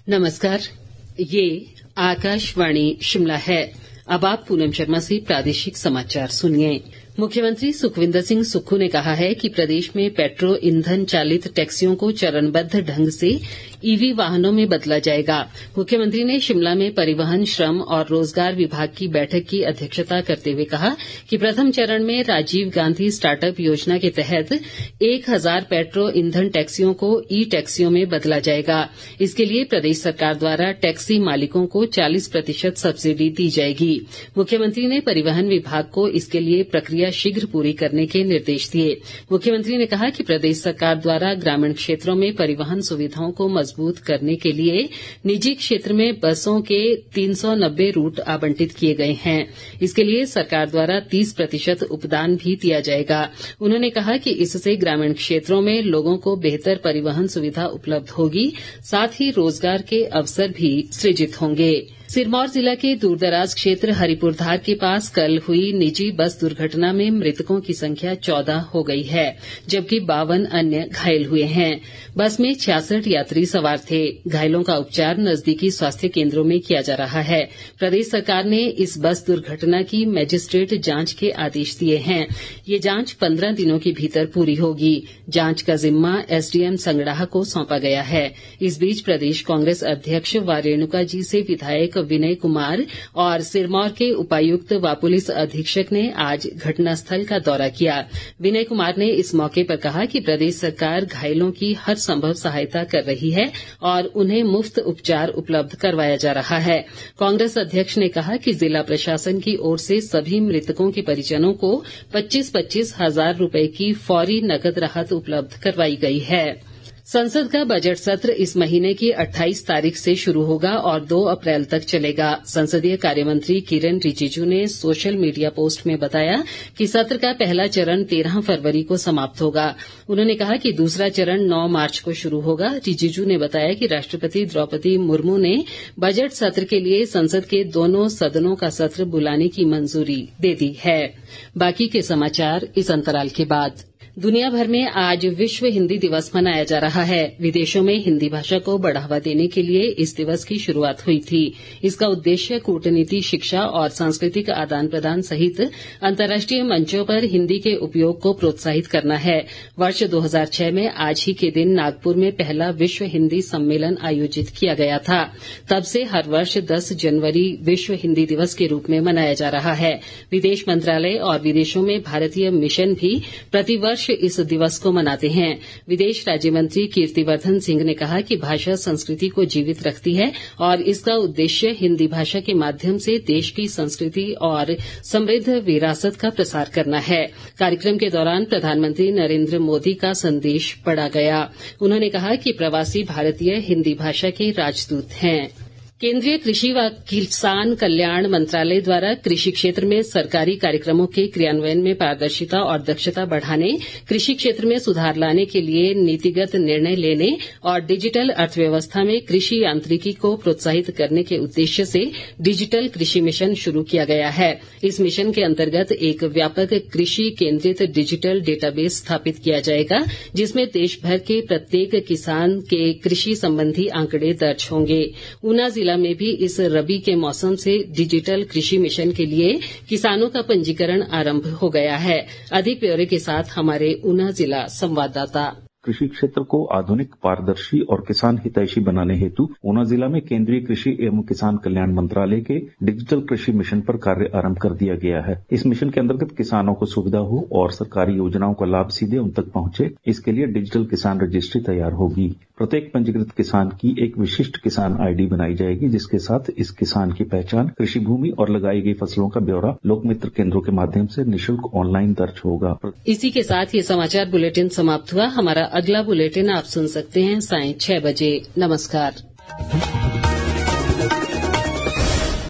नमस्कार, ये आकाशवाणी शिमला है। अब आप पूनम शर्मा से प्रादेशिक समाचार सुनिए। मुख्यमंत्री सुखविंदर सिंह सुक्खू ने कहा है कि प्रदेश में पेट्रो ईंधन चालित टैक्सियों को चरणबद्ध ढंग से ईवी वाहनों में बदला जाएगा। मुख्यमंत्री ने शिमला में परिवहन, श्रम और रोजगार विभाग की बैठक की अध्यक्षता करते हुए कहा कि प्रथम चरण में राजीव गांधी स्टार्टअप योजना के तहत 1000 पेट्रो ईंधन टैक्सियों को ई टैक्सियों में बदला जाएगा। इसके लिए प्रदेश सरकार द्वारा टैक्सी मालिकों को 40% सब्सिडी दी जाएगी। मुख्यमंत्री ने परिवहन विभाग को इसके लिए प्रक्रिया शीघ्र पूरी करने के निर्देश दिए। मुख्यमंत्री ने कहा कि प्रदेश सरकार द्वारा ग्रामीण क्षेत्रों में परिवहन सुविधाओं को मजबूत करने के लिए निजी क्षेत्र में बसों के 390 रूट आवंटित किए गए हैं। इसके लिए सरकार द्वारा 30% उपदान भी दिया जाएगा। उन्होंने कहा कि इससे ग्रामीण क्षेत्रों में लोगों को बेहतर परिवहन सुविधा उपलब्ध होगी, साथ ही रोजगार के अवसर भी सृजित होंगे। सिरमौर जिला के दूरदराज क्षेत्र हरिपुरधार के पास कल हुई निजी बस दुर्घटना में मृतकों की संख्या 14 हो गई है, जबकि 52 अन्य घायल हुए हैं। बस में 66 यात्री सवार थे। घायलों का उपचार नजदीकी स्वास्थ्य केंद्रों में किया जा रहा है। प्रदेश सरकार ने इस बस दुर्घटना की मजिस्ट्रेट जांच के आदेश दिए हैं। ये जांच 15 दिनों के भीतर पूरी होगी। जांच का जिम्मा एसडीएम संगड़ाह को सौंपा गया है। इस बीच प्रदेश कांग्रेस अध्यक्ष व रेणुका जी से विधायक विनय कुमार और सिरमौर के उपायुक्त व पुलिस अधीक्षक ने आज घटनास्थल का दौरा किया। विनय कुमार ने इस मौके पर कहा कि प्रदेश सरकार घायलों की हर संभव सहायता कर रही है और उन्हें मुफ्त उपचार उपलब्ध करवाया जा रहा है। कांग्रेस अध्यक्ष ने कहा कि जिला प्रशासन की ओर से सभी मृतकों के परिजनों को 25-25 हजार रुपए की फौरी नकद राहत उपलब्ध करवाई गई है। संसद का बजट सत्र इस महीने की 28 तारीख से शुरू होगा और 2 अप्रैल तक चलेगा। संसदीय कार्यमंत्री किरण रिजिजू ने सोशल मीडिया पोस्ट में बताया कि सत्र का पहला चरण 13 फरवरी को समाप्त होगा। उन्होंने कहा कि दूसरा चरण 9 मार्च को शुरू होगा। रिजिजू ने बताया कि राष्ट्रपति द्रौपदी मुर्मू ने बजट सत्र के लिए संसद के दोनों सदनों का सत्र बुलाने की मंजूरी दे दी है। बाकी के समाचार इस अंतराल के बाद। दुनिया भर में आज विश्व हिंदी दिवस मनाया जा रहा है। विदेशों में हिंदी भाषा को बढ़ावा देने के लिए इस दिवस की शुरुआत हुई थी। इसका उद्देश्य कूटनीति, शिक्षा और सांस्कृतिक आदान प्रदान सहित अंतर्राष्ट्रीय मंचों पर हिंदी के उपयोग को प्रोत्साहित करना है। वर्ष 2006 में आज ही के दिन नागपुर में पहला विश्व हिंदी सम्मेलन आयोजित किया गया था। तब से हर वर्ष 10 जनवरी विश्व हिंदी दिवस के रूप में मनाया जा रहा है। विदेश मंत्रालय और विदेशों में भारतीय मिशन भी प्रतिवर्ष इस दिवस को मनाते हैं। विदेश राज्य मंत्री कीर्तिवर्धन सिंह ने कहा कि भाषा संस्कृति को जीवित रखती है और इसका उद्देश्य हिंदी भाषा के माध्यम से देश की संस्कृति और समृद्ध विरासत का प्रसार करना है। कार्यक्रम के दौरान प्रधानमंत्री नरेंद्र मोदी का संदेश पढ़ा गया। उन्होंने कहा कि प्रवासी भारतीय हिंदी भाषा के राजदूत हैं। केंद्रीय कृषि व किसान कल्याण मंत्रालय द्वारा कृषि क्षेत्र में सरकारी कार्यक्रमों के क्रियान्वयन में पारदर्शिता और दक्षता बढ़ाने, कृषि क्षेत्र में सुधार लाने के लिए नीतिगत निर्णय लेने और डिजिटल अर्थव्यवस्था में कृषि यांत्रिकी को प्रोत्साहित करने के उद्देश्य से डिजिटल कृषि मिशन शुरू किया गया है। इस मिशन के अंतर्गत एक व्यापक कृषि केंद्रित डिजिटल डेटाबेस स्थापित किया जाएगा, जिसमें देश भर के प्रत्येक किसान के कृषि संबंधी आंकड़े दर्ज होंगे। ऊना जिला में भी इस रबी के मौसम से डिजिटल कृषि मिशन के लिए किसानों का पंजीकरण आरंभ हो गया है। अधिक ब्यौरे के साथ हमारे ऊना जिला संवाददाता। कृषि क्षेत्र को आधुनिक, पारदर्शी और किसान हितैषी बनाने हेतु ऊना जिला में केंद्रीय कृषि एवं किसान कल्याण मंत्रालय के डिजिटल कृषि मिशन पर कार्य आरंभ कर दिया गया है। इस मिशन के अंतर्गत किसानों को सुविधा हो और सरकारी योजनाओं का लाभ सीधे उन तक पहुंचे, इसके लिए डिजिटल किसान रजिस्ट्री तैयार होगी। प्रत्येक पंजीकृत किसान की एक विशिष्ट किसान आईडी बनाई जाएगी, जिसके साथ इस किसान की पहचान, कृषि भूमि और लगाई गई फसलों का ब्यौरा लोकमित्र केंद्रों के माध्यम से निःशुल्क ऑनलाइन दर्ज होगा। इसी के साथ ये समाचार बुलेटिन समाप्त हुआ। हमारा अगला बुलेटिन आप सुन सकते हैं सायं 6 बजे। नमस्कार।